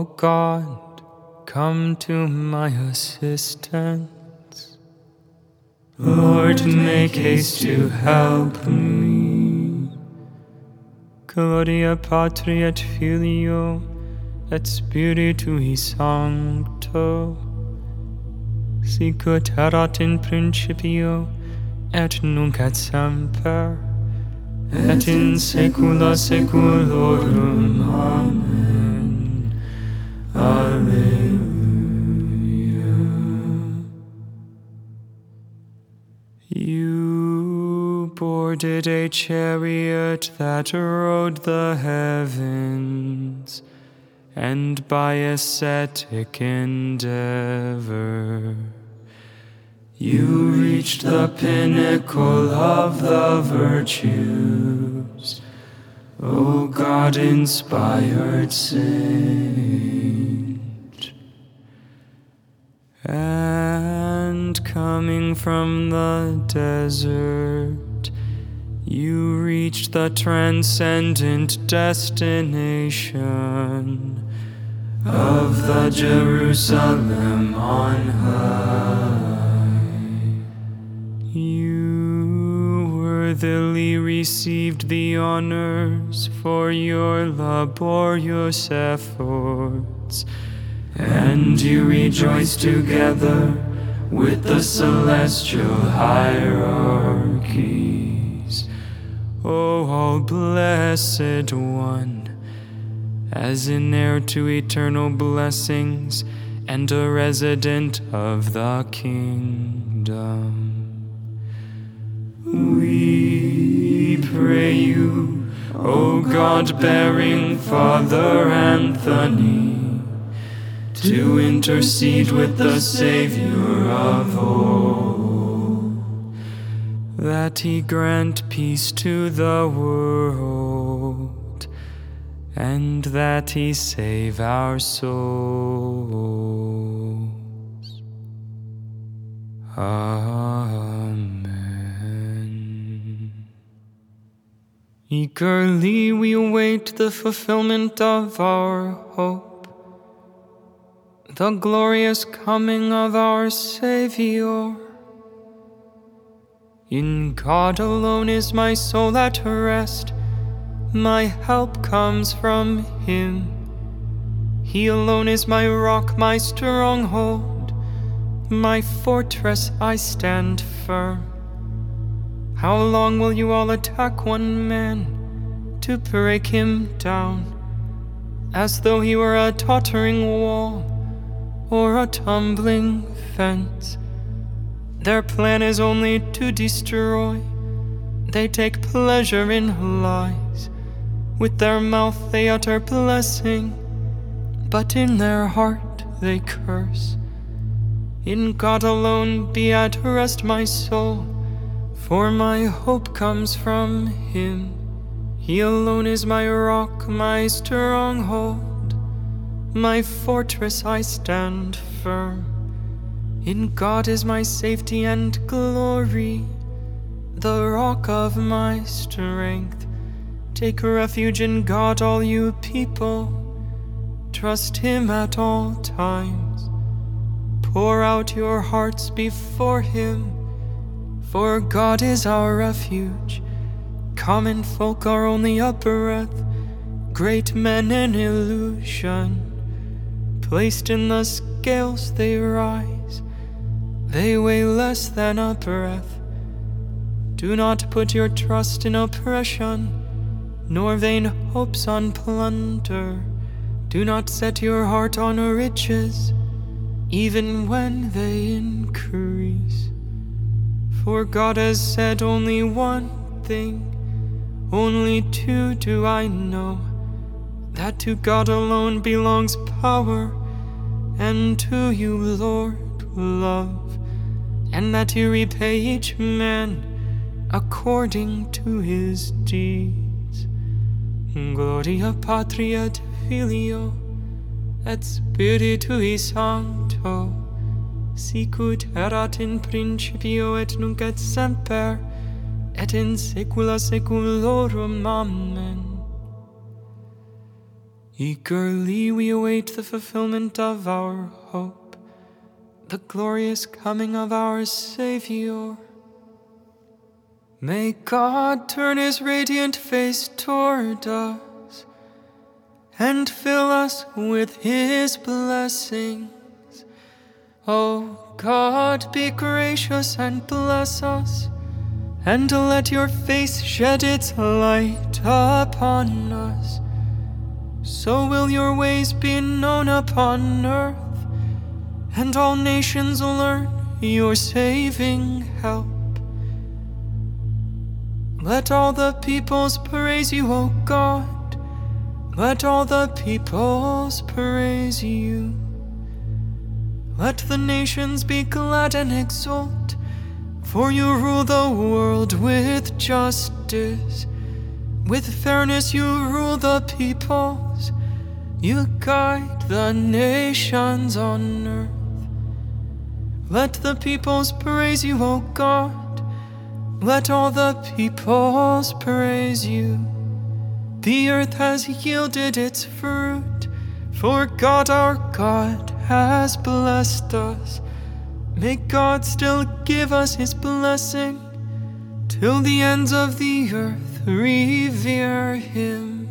O God, come to my assistance. Lord, make haste to help me. Gloria Patri et Filio et Spiritui Sancto, sic ut erat in principio et nunc et semper et in saecula saeculorum. Amen. Alleluia. You boarded a chariot that rode the heavens, and by ascetic endeavor you reached the pinnacle of the virtues, O God-inspired saint. And coming from the desert, you reached the transcendent destination of the Jerusalem on high. You worthily received the honors for your laborious efforts, and you rejoiced together with the celestial hierarchies. O all blessed one, as an heir to eternal blessings and a resident of the kingdom, we pray you, O God-bearing Father Anthony, to intercede with the Savior of all, that he grant peace to the world, and that he save our souls. Amen. Eagerly we await the fulfillment of our hope, the glorious coming of our Savior. In God alone is my soul at rest. My help comes from Him. He alone is my rock, my stronghold, my fortress. I stand firm. How long will you all attack one man to break him down, as though he were a tottering wall or a tumbling fence? Their plan is only to destroy. They take pleasure in lies. With their mouth they utter blessing, but in their heart they curse. In God alone be at rest my soul, for my hope comes from Him. He alone is my rock, my stronghold, my fortress. I stand firm. In God is my safety and glory, the rock of my strength. Take refuge in God, all you people. Trust Him at all times. Pour out your hearts before Him, for God is our refuge. Common folk are only a breath, great men an illusion. Placed in the scales they rise, they weigh less than a breath. Do not put your trust in oppression, nor vain hopes on plunder. Do not set your heart on riches, even when they increase. For God has said only one thing, only two do I know, that to God alone belongs power, and to you, Lord, love, and that you repay each man according to his deeds. Gloria Patri et Filio et Spiritui Sancto, sic ut erat in principio et nunc et semper et in saecula saeculorum. Amen. Eagerly we await the fulfillment of our hope, the glorious coming of our Savior. May God turn His radiant face toward us and fill us with His blessings. O God, be gracious and bless us, and let your face shed its light upon us. So will your ways be known upon earth, and all nations learn your saving help. Let all the peoples praise you, O God. Let all the peoples praise you. Let the nations be glad and exult, for you rule the world with justice. With fairness you rule the peoples, you guide the nations on earth. Let the peoples praise you, O God. Let all the peoples praise you. The earth has yielded its fruit, for God our God has blessed us. May God still give us His blessing, till the ends of the earth revere Him.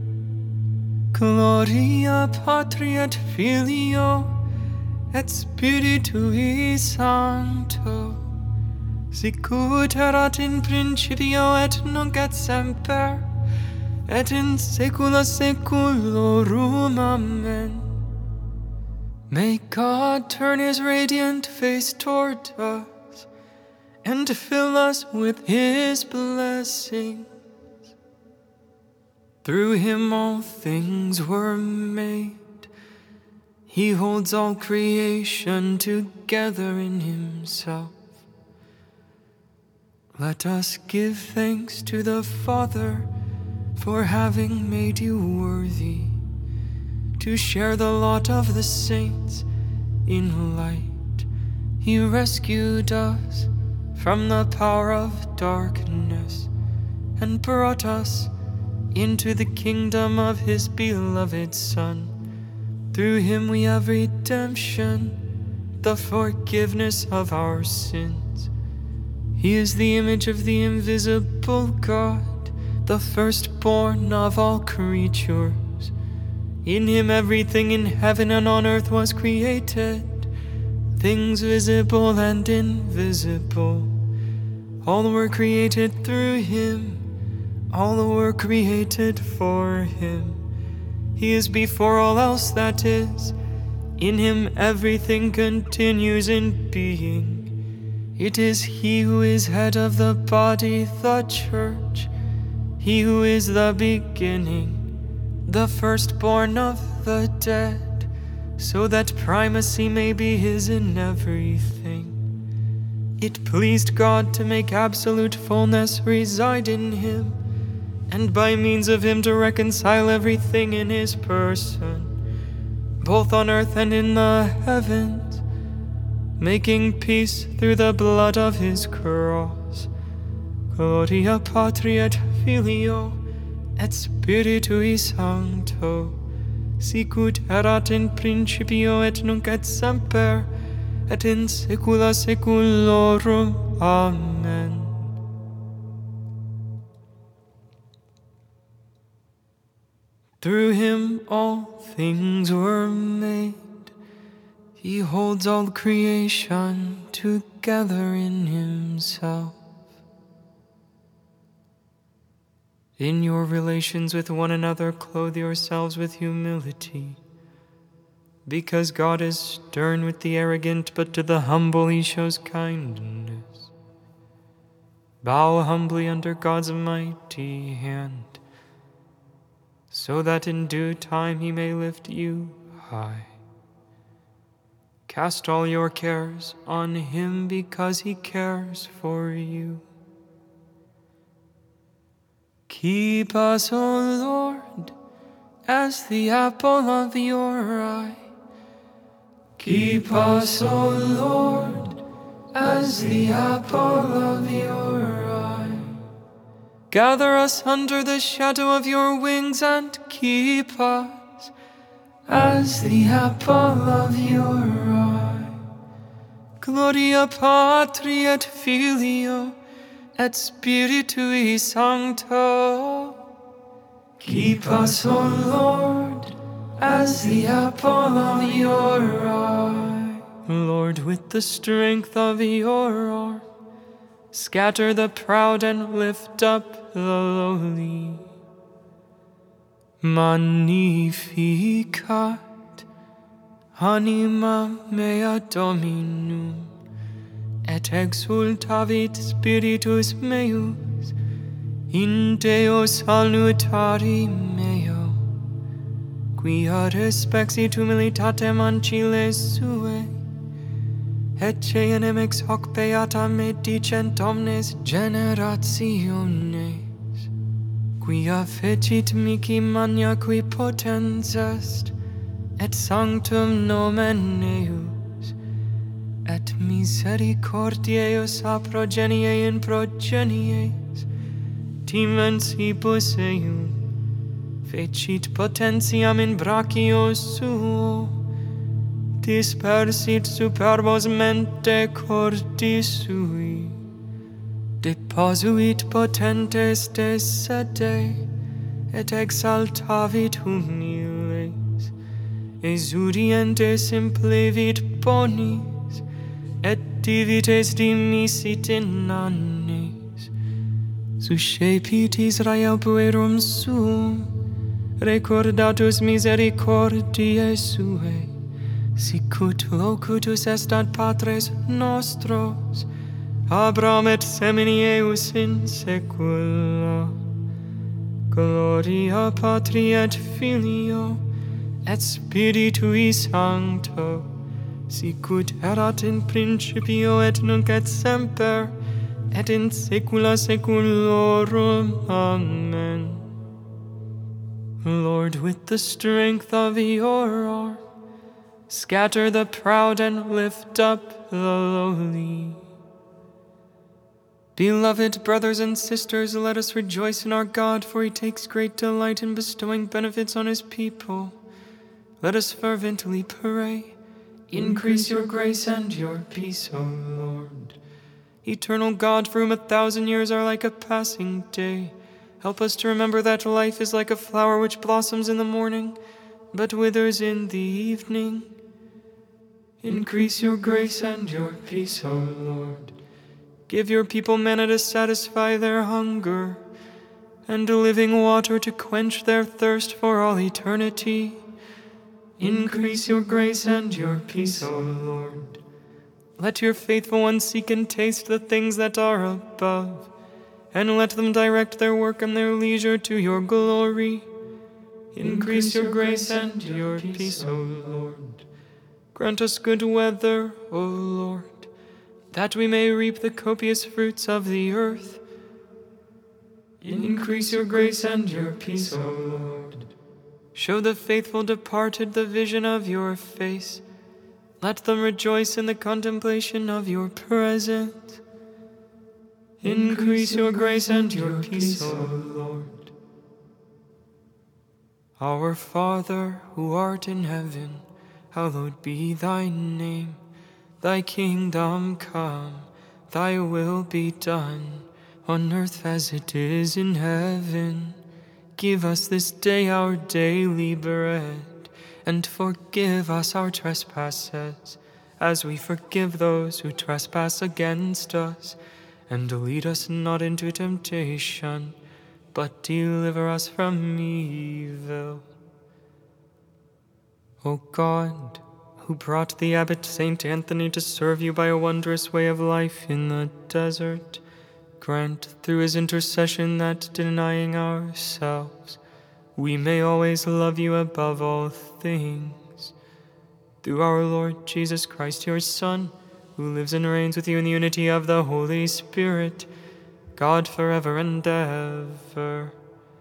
Gloria Patri et Filio et Spiritui Sancto, sicut erat in principio et nunc et semper, et in saecula saeculorum. Amen. May God turn His radiant face toward us and fill us with His blessing. Through Him all things were made. He holds all creation together in Himself. Let us give thanks to the Father for having made you worthy to share the lot of the saints in light. He rescued us from the power of darkness and brought us into the kingdom of His beloved Son. Through Him we have redemption, the forgiveness of our sins. He is the image of the invisible God, the firstborn of all creatures. In Him everything in heaven and on earth was created, things visible and invisible. All were created through Him. All were created for Him. He is before all else that is. In Him everything continues in being. It is He who is head of the body, the church. He who is the beginning, the firstborn of the dead, so that primacy may be His in everything. It pleased God to make absolute fullness reside in Him, and by means of Him to reconcile everything in His person, both on earth and in the heavens, making peace through the blood of His cross. Gloria Patri et Filio et Spiritui Sancto, sicut erat in principio et nunc et semper, et in saecula saeculorum. Amen. Through Him all things were made. He holds all creation together in Himself. In your relations with one another, clothe yourselves with humility, because God is stern with the arrogant, but to the humble He shows kindness. Bow humbly under God's mighty hand, so that in due time He may lift you high. Cast all your cares on Him, because He cares for you. Keep us, O Lord, as the apple of your eye. Keep us, O Lord, as the apple of your eye. Gather us under the shadow of your wings and keep us, as the apple of your eye. Gloria Patri et Filio et Spiritui Sancto. Keep us, O Lord, as the apple of your eye. Lord, with the strength of your arm, scatter the proud and lift up the lowly. Magnificat anima mea Dominum, et exultavit spiritus meus in Deo salutari meo, quia respexit humilitatem anciles suae, et ceanem ex hoc beata me dicent omnes generationes, quia fecit mihi magna qui potens est, et sanctum nomen eius, et misericordiae eius a progenie in progenies, dimensibus eium, fecit potentiam in brachio suo, dispersit superbos mente cordis sui, deposuit potentes de sede, et exaltavit humiles, exudientes implevit bonis, et divites dimisit in annis, suscepit Israel puerum suum, recordatus misericordiae suae, sicut locutus est ad patres nostros, Abraham et semini eius in saecula. Gloria Patri et Filio et Spiritui Sancto, sicut erat in principio et nunc et semper, et in saecula saeculorum. Amen. Lord, with the strength of your arm, scatter the proud and lift up the lowly. Beloved brothers and sisters, let us rejoice in our God, for he takes great delight in bestowing benefits on his people. Let us fervently pray. Increase your grace and your peace, O Lord. Eternal God, for whom 1,000 years are like a passing day, help us to remember that life is like a flower which blossoms in the morning, but withers in the evening. Increase your grace and your peace, O Lord. Give your people manna to satisfy their hunger, and living water to quench their thirst for all eternity. Increase your grace and your peace, O Lord. Let your faithful ones seek and taste the things that are above, and let them direct their work and their leisure to your glory. Increase your grace and your peace, O Lord. Grant us good weather, O Lord, that we may reap the copious fruits of the earth. Increase your grace and your peace, O Lord. Show the faithful departed the vision of your face. Let them rejoice in the contemplation of your presence. Increase your grace and your peace, O Lord. Our Father, who art in heaven, hallowed be thy name. Thy kingdom come, thy will be done, on earth as it is in heaven. Give us this day our daily bread, and forgive us our trespasses, as we forgive those who trespass against us. And lead us not into temptation, but deliver us from evil. O God, who brought the abbot Saint Anthony to serve you by a wondrous way of life in the desert, grant through his intercession that, denying ourselves, we may always love you above all things. Through our Lord Jesus Christ, your Son, who lives and reigns with you in the unity of the Holy Spirit, God forever and ever.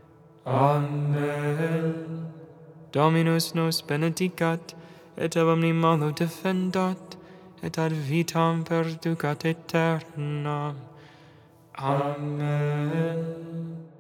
Amen. Dominus nos benedicat, et omni malo defendat, et ad vitam perducat aeternam. Amen.